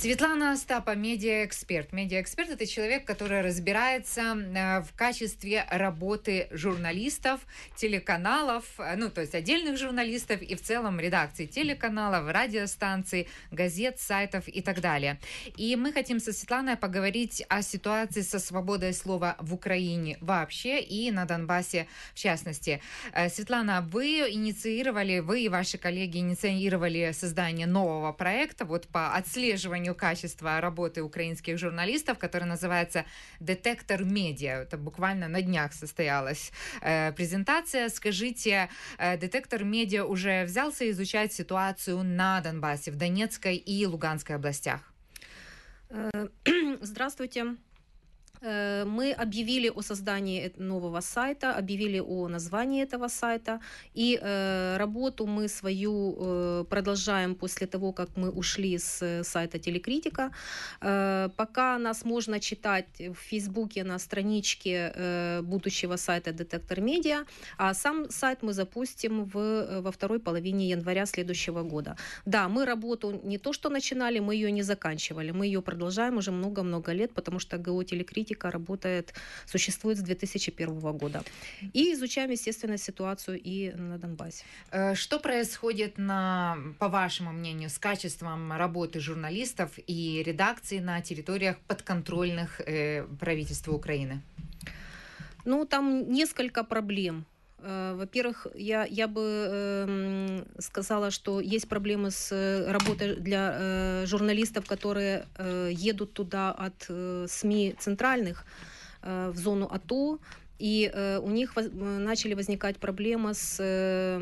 Светлана Остапа, медиаэксперт. Медиаэксперт – это человек, который разбирается в качестве работы журналистов, телеканалов, то есть отдельных журналистов и в целом редакций телеканалов, радиостанций, газет, сайтов и так далее. И мы хотим со Светланой поговорить о ситуации со свободой слова в Украине вообще и на Донбассе в частности. Светлана, вы и ваши коллеги инициировали создание нового проекта по отслеживанию качества работы украинских журналистов, который называется «Детектор медиа». Это буквально на днях состоялась презентация. Скажите, «Детектор медиа» уже взялся изучать ситуацию на Донбассе, в Донецкой и Луганской областях? Здравствуйте. Мы объявили о создании нового сайта, объявили о названии этого сайта, и работу мы свою продолжаем после того, как мы ушли с сайта Телекритика. Пока нас можно читать в Фейсбуке на страничке будущего сайта «Детектор медиа», а сам сайт мы запустим во второй половине января следующего года. Да, мы работу не то что начинали, мы ее не заканчивали, мы ее продолжаем уже много-много лет, потому что ГО «Телекритика» существует с 2001 года. И изучаем, естественно, ситуацию и на Донбассе. Что происходит, по вашему мнению, с качеством работы журналистов и редакций на территориях подконтрольных правительству Украины? Там несколько проблем. Во-первых, я бы сказала, что есть проблемы с работой для журналистов, которые едут туда от СМИ центральных в зону АТО, и у них начали возникать проблемы со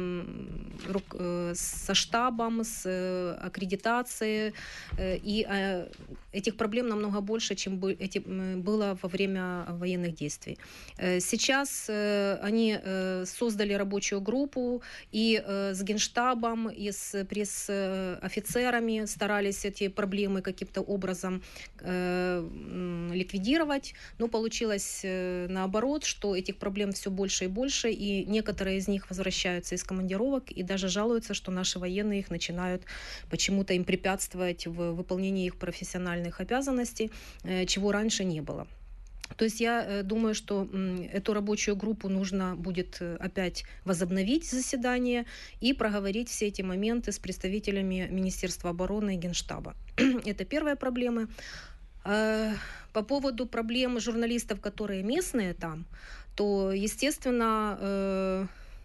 штабом, с аккредитацией, и этих проблем намного больше, чем было во время военных действий. Сейчас они создали рабочую группу, и с Генштабом, и с пресс-офицерами старались эти проблемы каким-то образом ликвидировать, но получилось наоборот, что этих проблем все больше и больше, и некоторые из них возвращаются из командировок и даже жалуются, что наши военные их начинают почему-то им препятствовать в выполнении их профессиональных обязанностей, чего раньше не было. То есть я думаю, что эту рабочую группу нужно будет опять возобновить заседание и проговорить все эти моменты с представителями Министерства обороны и Генштаба. Это первая проблема. По поводу проблем журналистов, которые местные там, то, естественно,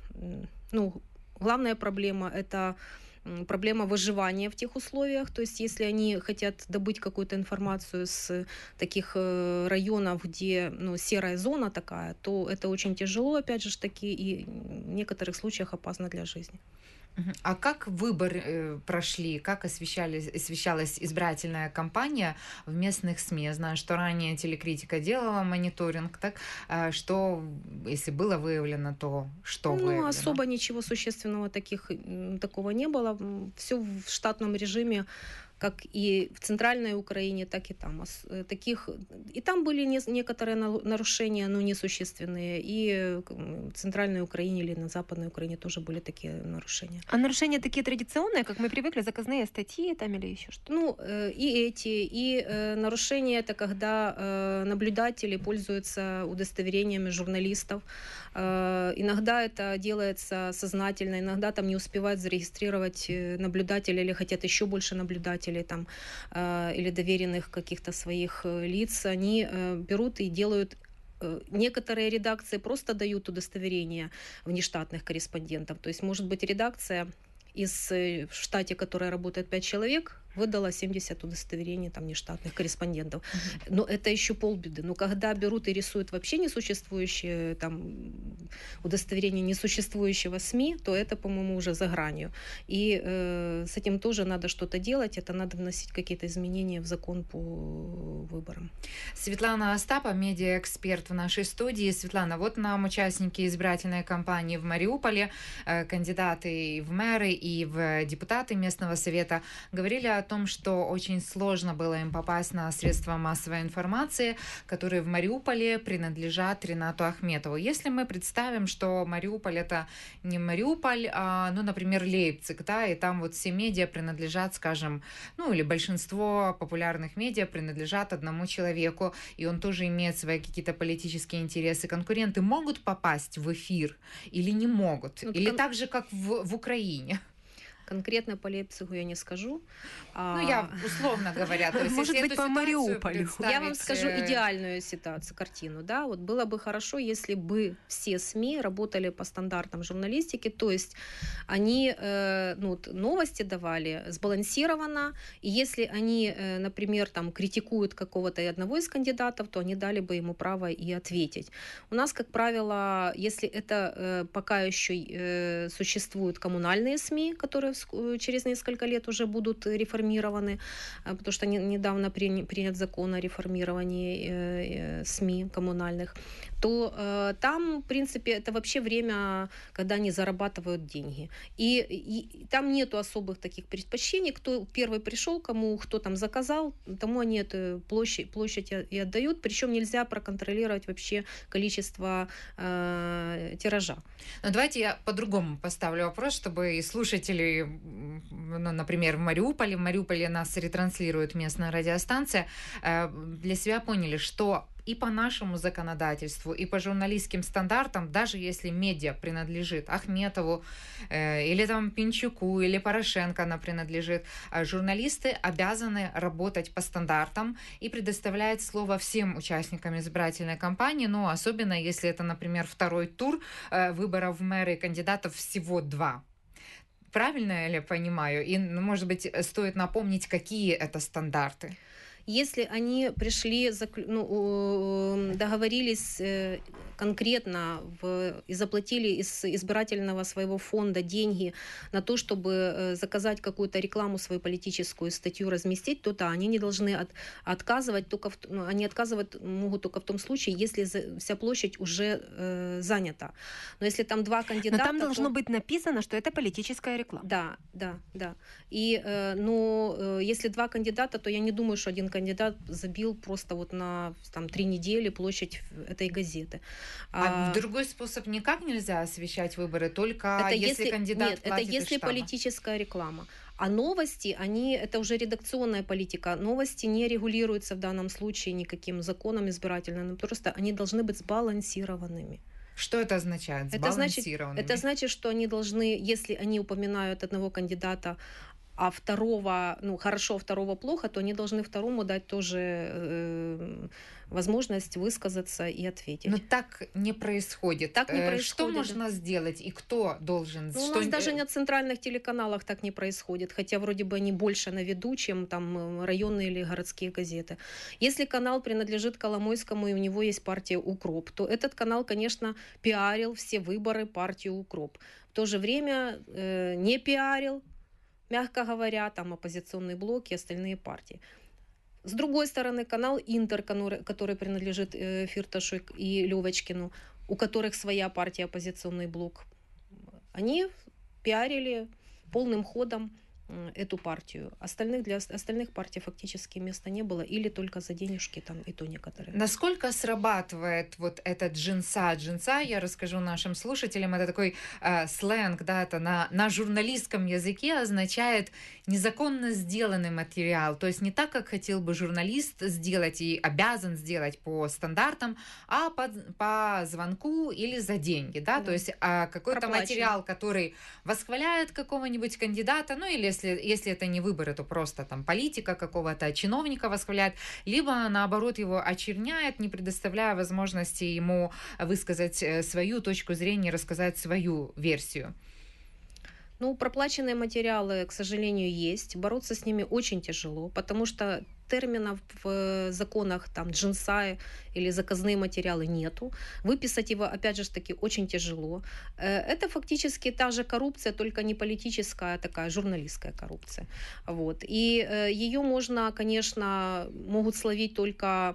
главная проблема – это проблема выживания в тех условиях. То есть если они хотят добыть какую-то информацию с таких районов, где серая зона такая, то это очень тяжело, опять же таки, и в некоторых случаях опасно для жизни. А как выборы прошли, как освещалась избирательная кампания в местных СМИ? Я знаю, что ранее Телекритика делала мониторинг, так что, если было выявлено, то что выявлено? Особо ничего существенного такого не было. Все в штатном режиме, как и в Центральной Украине, так и там. И там были некоторые нарушения, но несущественные. И в Центральной Украине или на Западной Украине тоже были такие нарушения. А нарушения такие традиционные, как мы привыкли, заказные статьи там или еще что-то? И нарушения – это когда наблюдатели пользуются удостоверениями журналистов. Иногда это делается сознательно, иногда там не успевают зарегистрировать наблюдателя или хотят еще больше наблюдателей там, или доверенных каких-то своих лиц. Они берут и делают. Некоторые редакции просто дают удостоверение внештатных корреспондентов. То есть, может быть, редакция в штате, которая работает 5 человек, выдала 70 удостоверений там нештатных корреспондентов. Но это еще полбеды. Но когда берут и рисуют вообще несуществующие там удостоверения несуществующего СМИ, то это, по-моему, уже за гранью. И с этим тоже надо что-то делать. Это надо вносить какие-то изменения в закон по выборам. Светлана Остапа, медиаэксперт в нашей студии. Светлана, вот нам участники избирательной кампании в Мариуполе, кандидаты в мэры и в депутаты местного совета говорили о том, что очень сложно было им попасть на средства массовой информации, которые в Мариуполе принадлежат Ринату Ахметову. Если мы представим, что Мариуполь — это не Мариуполь, а, ну, например, Лейпциг, да, и там вот все медиа принадлежат, скажем, ну, или большинство популярных медиа принадлежат одному человеку, и он тоже имеет свои какие-то политические интересы. Конкуренты могут попасть в эфир или не могут? Ну, Или так же, как в Украине? Конкретно по Лейпцигу я не скажу. Ну, я условно говоря, то есть Может если быть, эту по ситуацию Мариуполю. представить, Я вам скажу идеальную ситуацию, картину. Да? Вот было бы хорошо, если бы все СМИ работали по стандартам журналистики, то есть они новости давали сбалансированно, и если они, например, там, критикуют какого-то одного из кандидатов, то они дали бы ему право и ответить. У нас, как правило, если это пока еще существуют коммунальные СМИ, которые через несколько лет уже будут реформированы, потому что недавно принят закон о реформировании СМИ коммунальных, то там, в принципе, это вообще время, когда они зарабатывают деньги. И там нету особых таких предпочтений, кто первый пришел, кто там заказал, тому они эту площадь и отдают, причем нельзя проконтролировать вообще количество тиража. Ну, давайте я по-другому поставлю вопрос, чтобы и слушатели, ну, например, в Мариуполе нас ретранслирует местная радиостанция, для себя поняли, что и по нашему законодательству, и по журналистским стандартам, даже если медиа принадлежит Ахметову, или там Пинчуку, или Порошенко она принадлежит, журналисты обязаны работать по стандартам и предоставлять слово всем участникам избирательной кампании, ну, особенно если это, например, второй тур выборов в мэры, кандидатов всего 2. Правильно я ли понимаю? И, может быть, стоит напомнить, какие это стандарты? Если они пришли, договорились конкретно и заплатили из избирательного своего фонда деньги на то, чтобы заказать какую-то рекламу, свою политическую статью разместить, то да, они не должны отказывать, они отказывать могут только в том случае, если вся площадь уже занята. Но если там 2 кандидата... Но там должно быть написано, что это политическая реклама. Да. И, если 2 кандидата, то я не думаю, что один кандидат забил просто вот на 3 недели площадь этой газеты. А другой способ никак нельзя освещать выборы, только если кандидат Нет, платит это если из штаба. Политическая реклама. А новости, это уже редакционная политика. Новости не регулируются в данном случае никаким законом избирательным. Просто они должны быть сбалансированными. Что это означает? Сбалансированными? Это значит, что они должны, если они упоминают одного кандидата, а второго, хорошо, а второго плохо, то они должны второму дать тоже возможность высказаться и ответить. Но так не происходит. Так не происходит. Что можно сделать и кто должен? У нас даже на центральных телеканалах так не происходит, хотя вроде бы они больше на виду, чем там районные или городские газеты. Если канал принадлежит Коломойскому и у него есть партия «Укроп», то этот канал, конечно, пиарил все выборы партии «Укроп». В то же время не пиарил, мягко говоря, там оппозиционный блок и остальные партии. С другой стороны, канал «Интер», который принадлежит Фирташу и Левочкину, у которых своя партия, оппозиционный блок, они пиарили полным ходом эту партию. Для остальных партий фактически места не было, или только за денежки, там и то некоторые. Насколько срабатывает вот этот джинса? Джинса, я расскажу нашим слушателям, это такой сленг, да, это на журналистском языке означает незаконно сделанный материал, то есть не так, как хотел бы журналист сделать и обязан сделать по стандартам, а по звонку или за деньги, да, то есть какой-то материал, который восхваляет какого-нибудь кандидата, ну или если это не выборы, то просто там политика какого-то чиновника восхваляет, либо наоборот его очерняет, не предоставляя возможности ему высказать свою точку зрения, рассказать свою версию. Проплаченные материалы, к сожалению, есть. Бороться с ними очень тяжело, потому что терминов в законах там джинса или заказные материалы нету. Выписать его, опять же таки, очень тяжело. Это фактически та же коррупция, только не политическая, а такая журналистская коррупция. Вот. И ее можно, конечно, могут словить только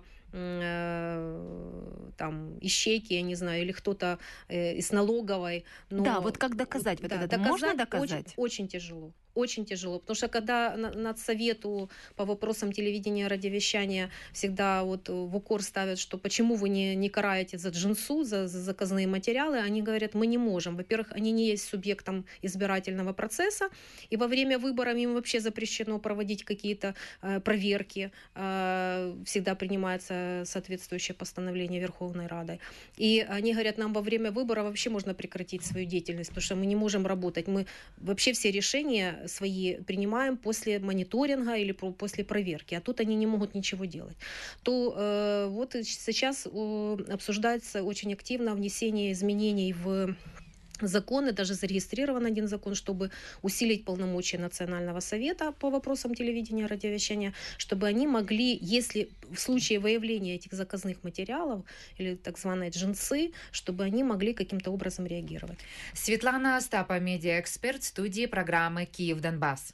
там ищейки, я не знаю, или кто-то из налоговой. Да, вот как доказать вот это? Можно доказать? Очень тяжело. Очень тяжело, потому что когда Нацсовету по вопросам телевидения и радиовещания всегда вот в укор ставят, что почему вы не караете за джинсу, за заказные материалы, они говорят, мы не можем. Во-первых, они не есть субъектом избирательного процесса, и во время выборов им вообще запрещено проводить какие-то проверки, всегда принимается соответствующее постановление Верховной Рады. И они говорят, нам во время выборов вообще можно прекратить свою деятельность, потому что мы не можем работать. Мы вообще все решения свои принимаем после мониторинга или после проверки, а тут они не могут ничего делать. То вот сейчас обсуждается очень активно внесение изменений в законы, даже зарегистрирован один закон, чтобы усилить полномочия Национального совета по вопросам телевидения и радиовещания, чтобы они могли, если в случае выявления этих заказных материалов или так званые джинсы, чтобы они могли каким-то образом реагировать. Светлана Остапа, медиаэксперт студии программы «Киев-Донбасс».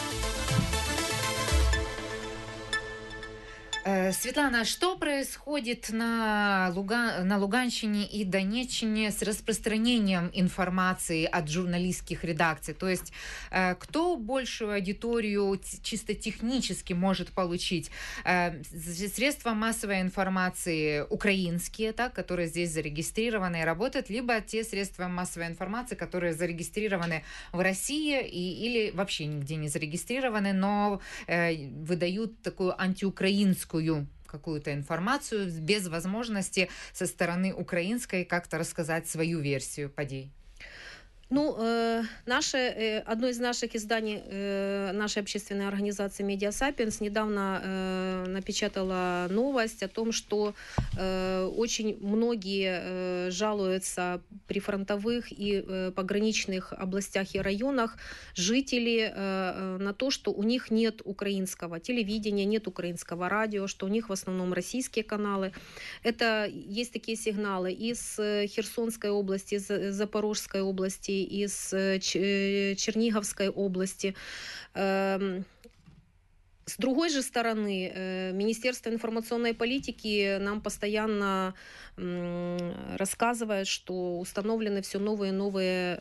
Светлана, что происходит на Луганщине и Донеччине с распространением информации от журналистских редакций? То есть кто большую аудиторию чисто технически может получить? Средства массовой информации украинские, так, которые здесь зарегистрированы и работают, либо те средства массовой информации, которые зарегистрированы в России или вообще нигде не зарегистрированы, но выдают такую антиукраинскую какую-то информацию без возможности со стороны украинской как-то рассказать свою версию подей? Ну, одно из наших изданий, нашей общественной организации «Медиа Сапиенс» недавно напечатала новость о том, что очень многие жалуются при фронтовых и пограничных областях и районах жители на то, что у них нет украинского телевидения, нет украинского радио, что у них в основном российские каналы. Это есть такие сигналы из Херсонской области, из Запорожской области, из Черниговской области. С другой же стороны, Министерство информационной политики нам постоянно рассказывает, что установлены все новые и новые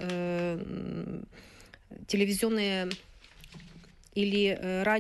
телевизионные или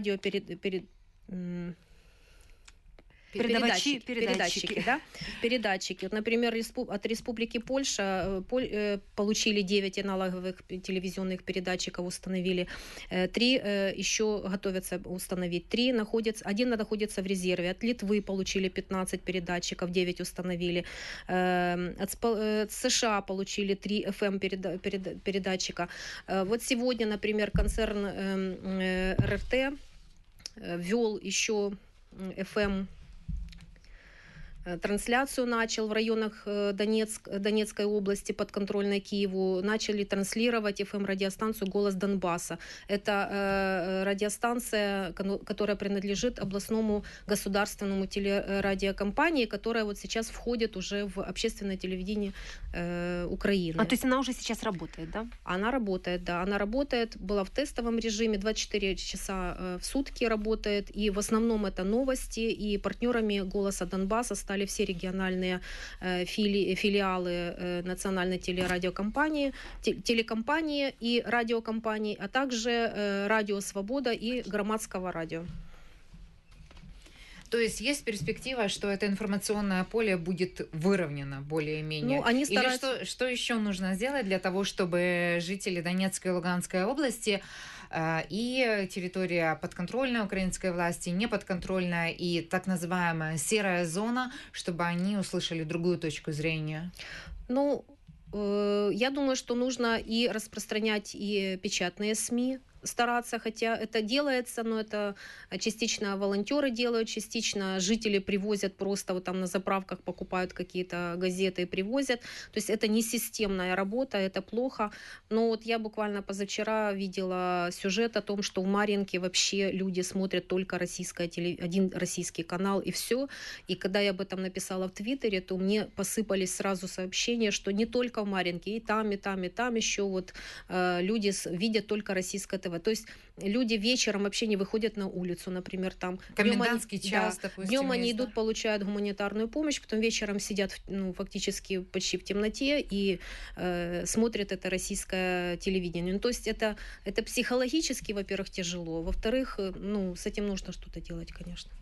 передатчики. Да? Передатчики. Вот, например, от Республики Польша получили 9 аналоговых телевизионных передатчиков, установили. 3 еще готовятся установить. 1 находится в резерве. От Литвы получили 15 передатчиков, 9 установили. От США получили 3 FM передатчика. Вот сегодня, например, концерн РТ ввел еще FM трансляцию, начал в районах Донецкой области подконтрольной Киеву, начали транслировать FM-радиостанцию «Голос Донбасса». Это радиостанция, которая принадлежит областному государственному телерадиокомпании, которая вот сейчас входит уже в общественное телевидение Украины. То есть она уже сейчас работает, да? Она работает, да. Она работает, была в тестовом режиме, 24 часа в сутки работает, и в основном это новости, и партнерами «Голоса Донбасса» стали все региональные филиалы национальной телерадиокомпании, телекомпании и радиокомпании, а также Радио Свобода и Громадского радио. То есть есть перспектива, что это информационное поле будет выровнено более-менее? Ну, они стараются... Или что еще нужно сделать для того, чтобы жители Донецкой и Луганской области и территория подконтрольной украинской власти, неподконтрольная и так называемая серая зона, чтобы они услышали другую точку зрения? Ну, я думаю, что нужно и распространять и печатные СМИ, стараться, хотя это делается, но это частично волонтеры делают, частично жители привозят просто вот там на заправках, покупают какие-то газеты и привозят. То есть это не системная работа, это плохо. Но вот я буквально позавчера видела сюжет о том, что в Марьинке вообще люди смотрят только один российский канал и все. И когда я об этом написала в Твиттере, то мне посыпались сразу сообщения, что не только в Марьинке, и там еще вот люди видят только российское ТВ. учитывать. То есть люди вечером вообще не выходят на улицу, например, там. Комендантский час, допустим. Днем они идут, получают гуманитарную помощь, потом вечером сидят, фактически почти в темноте и смотрят это российское телевидение. То есть это психологически, во-первых, тяжело, во-вторых, с этим нужно что-то делать, конечно.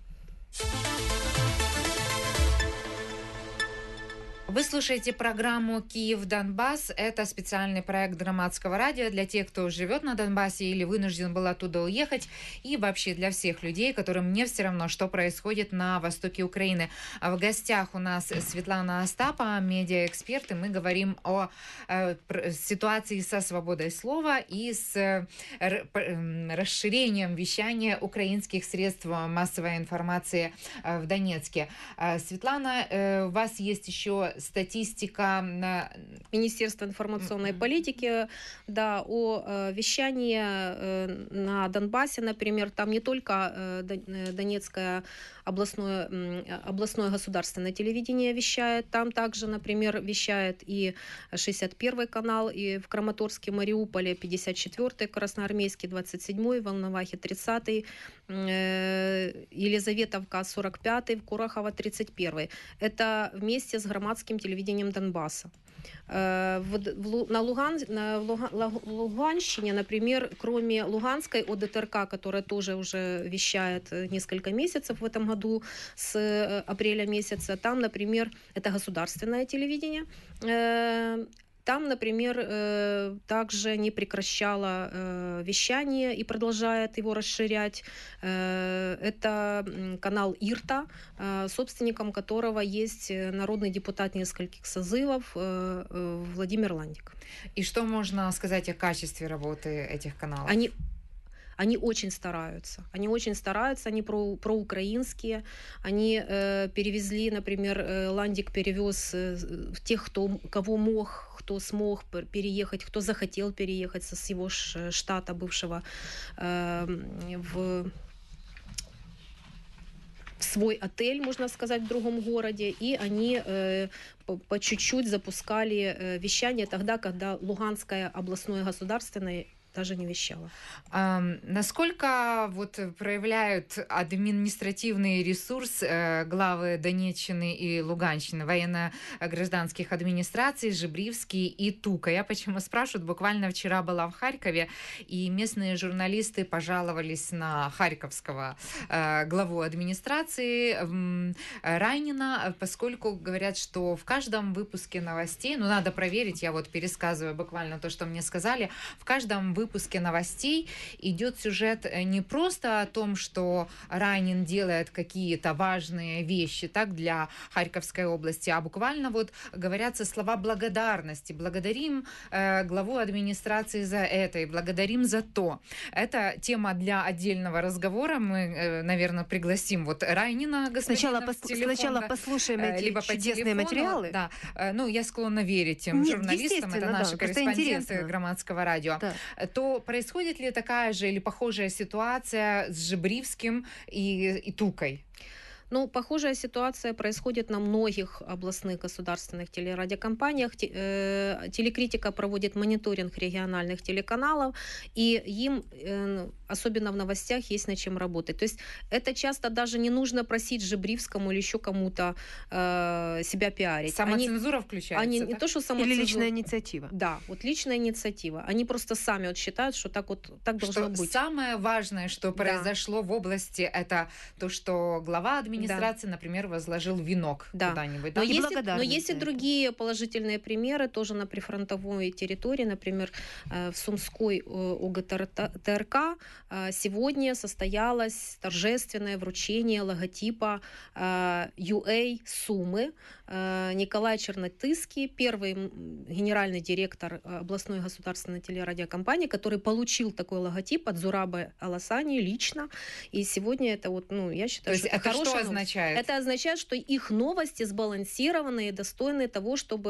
Вы слушаете программу «Киев-Донбасс». Это специальный проект Громадского радио для тех, кто живет на Донбассе или вынужден был оттуда уехать, и вообще для всех людей, которым не все равно, что происходит на востоке Украины. В гостях у нас Светлана Остапа, медиаэксперт, и мы говорим о ситуации со свободой слова и с расширением вещания украинских средств массовой информации в Донецке. Светлана, у вас есть еще статистика Министерства информационной политики, да, о вещании на Донбассе, например, там не только Донецкое областное государственное телевидение вещает, там также, например, вещает и 61-й канал, и в Краматорске, Мариуполе 54-й, Красноармейский 27-й, Волновахе 30-й, Елизаветовка 45-й, в Курахово 31-й. Это вместе с громадским телевидением Донбасса. На Луганщине, например, кроме Луганской ОДТРК, которая тоже уже вещает несколько месяцев в этом году, с апреля месяца, там, например, это государственное телевидение, там, например, также не прекращала вещание и продолжает его расширять. Это канал ИРТА, собственником которого есть народный депутат нескольких созывов Владимир Ландик. И что можно сказать о качестве работы этих каналов? Они очень стараются, они проукраинские, они перевезли, например, Ландик перевез тех, кого мог, кто смог переехать, кто захотел переехать со своего штата бывшего в свой отель, можно сказать, в другом городе, и они по чуть-чуть запускали вещание тогда, когда Луганское областное государственное даже не вещала. Насколько проявляют административный ресурс главы Донеччины и Луганщины, военно-гражданских администраций, Жебривский и Тука? Я почему спрашиваю? Буквально вчера была в Харькове, и местные журналисты пожаловались на харьковского главу администрации Райнина, поскольку говорят, что в каждом выпуске новостей, надо проверить, я пересказываю буквально то, что мне сказали, в каждом выпуске новостей идет сюжет не просто о том, что Райнин делает какие-то важные вещи для Харьковской области, а буквально говорятся слова благодарности. Благодарим главу администрации за это и благодарим за то. Это тема для отдельного разговора. Мы, наверное, пригласим Райнина, господина, Сначала послушаем эти либо чудесные материалы. Да. Я склонна верить тем журналистам, это наши корреспонденты Громадского радио. Да. То происходит ли такая же или похожая ситуация с Жебривским и Тукой? Похожая ситуация происходит на многих областных государственных телерадиокомпаниях. Телекритика проводит мониторинг региональных телеканалов, и им, особенно в новостях, есть над чем работать. То есть это часто даже не нужно просить Жебривскому или еще кому-то себя пиарить. Самоцензура включается? Они не то, что самоцензура. Или личная инициатива. Да, личная инициатива. Они просто сами считают, что так должно быть. Самое важное, что произошло в области, это то, что глава администрации, например, возложил винок куда-нибудь. Но есть и другие положительные примеры, тоже на прифронтовой территории, например, в Сумской ОГТРК сегодня состоялось торжественное вручение логотипа UA Сумы. Николай Чернотыский, первый генеральный директор областной государственной телерадиокомпании, который получил такой логотип от Зурабы Аласани лично. И сегодня это я считаю, что это хорошая. Что означает? Это означает, что их новости сбалансированные и достойные того, чтобы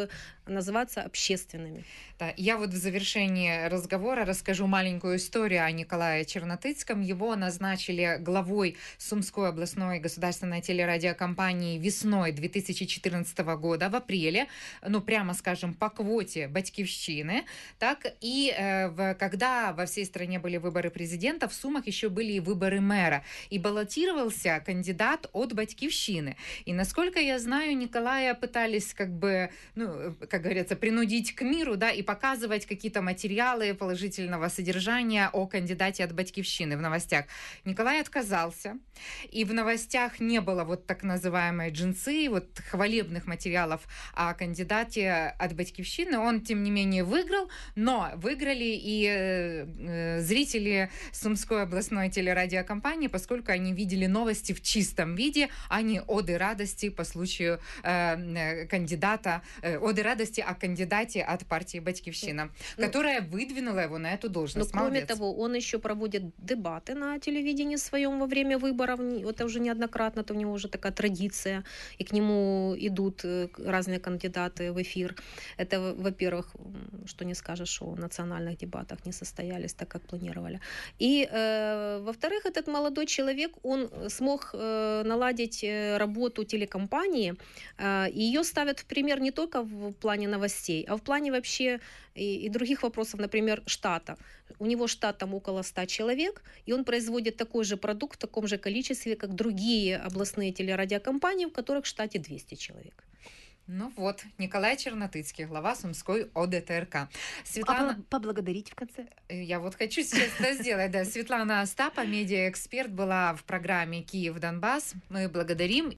называться общественными. Да, я вот в завершении разговора расскажу маленькую историю о Николае Чернотыцком. Его назначили главой Сумской областной государственной телерадиокомпании весной 2014 года, в апреле, ну, прямо скажем, по квоте Батьківщины. Так, и когда во всей стране были выборы президента, в Сумах еще были и выборы мэра. И баллотировался кандидат от Батьківщины. И, насколько я знаю, Николая пытались, как бы, ну, как говорится, принудить к миру, да, и показывать какие-то материалы положительного содержания о кандидате от Батьківщины в новостях. Николай отказался, и в новостях не было вот так называемой джинсы, вот хвалебных материалов о кандидате от Батьківщины. Он, тем не менее, выиграл, но выиграли и зрители Сумской областной телерадиокомпании, поскольку они видели новости в чистом виде, а не оды радости по случаю кандидата, оды радости о кандидате от партии Батьківщина, которая выдвинула его на эту должность. Но кроме того, он еще проводит дебаты на телевидении своем во время выборов. Это уже неоднократно, это у него уже такая традиция, и к нему идут разные кандидаты в эфир. Это, во-первых, что не скажешь, о национальных дебатах не состоялись так, как планировали. И, во-вторых, этот молодой человек, он смог наладить работу телекомпании, и ее ставят в пример не только в плане новостей, а в плане вообще и других вопросов, например, штата. У него штат там около 100 человек, и он производит такой же продукт в таком же количестве, как другие областные телерадиокомпании, в которых в штате 200 человек. Ну вот, Николай Чернотыцкий, глава Сумской ОДТРК. Светлана... Поблагодарить в конце. Я вот хочу сейчас это сделать, да. Светлана Остапа, медиаэксперт, была в программе «Киев-Донбасс». Мы благодарим.